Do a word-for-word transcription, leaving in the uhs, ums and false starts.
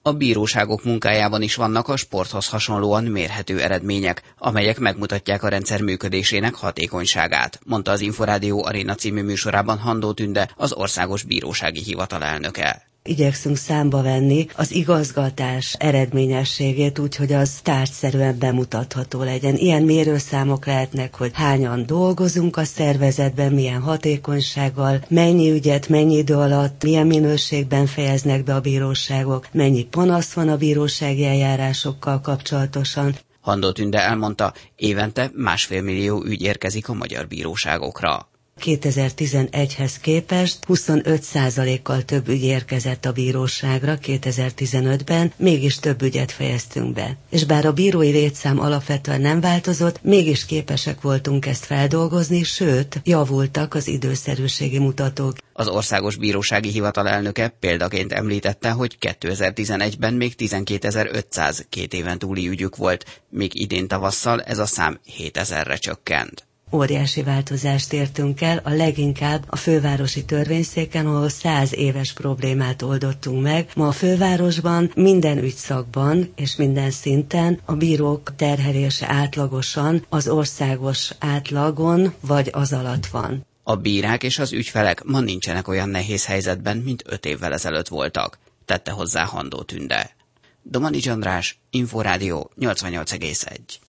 A bíróságok munkájában is vannak a sporthoz hasonlóan mérhető eredmények, amelyek megmutatják a rendszer működésének hatékonyságát, mondta az Inforádió Aréna című műsorában Handó Tünde, az Országos Bírósági Hivatal elnöke. Igyekszünk számba venni az igazgatás eredményességét úgy, hogy az tárgyszerűen bemutatható legyen. Ilyen mérőszámok lehetnek, hogy hányan dolgozunk a szervezetben, milyen hatékonysággal, mennyi ügyet, mennyi idő alatt, milyen minőségben fejeznek be a bíróságok, mennyi panasz van a bírósági eljárásokkal kapcsolatosan. Handó Tünde elmondta, évente másfél millió ügy érkezik a magyar bíróságokra. kétezer-tizenegyhez képest huszonöt százalékkal több ügy érkezett a bíróságra kétezer-tizenötben, mégis több ügyet fejeztünk be. És bár a bírói létszám alapvetően nem változott, mégis képesek voltunk ezt feldolgozni, sőt, javultak az időszerűségi mutatók. Az Országos Bírósági Hivatal elnöke példaként említette, hogy kétezer-tizenegyben még tizenkétezer-ötszáz két éven túli ügyük volt, míg idén tavasszal ez a szám hétezerre csökkent. Óriási változást értünk el, a leginkább a fővárosi törvényszéken, ahol száz éves problémát oldottunk meg. Ma a fővárosban minden ügyszakban és minden szinten a bírók terhelése átlagosan az országos átlagon vagy az alatt van. A bírák és az ügyfelek ma nincsenek olyan nehéz helyzetben, mint öt évvel ezelőtt voltak, tette hozzá Handó Tünde. Domanics András, Inforádió nyolcvannyolc egész egy.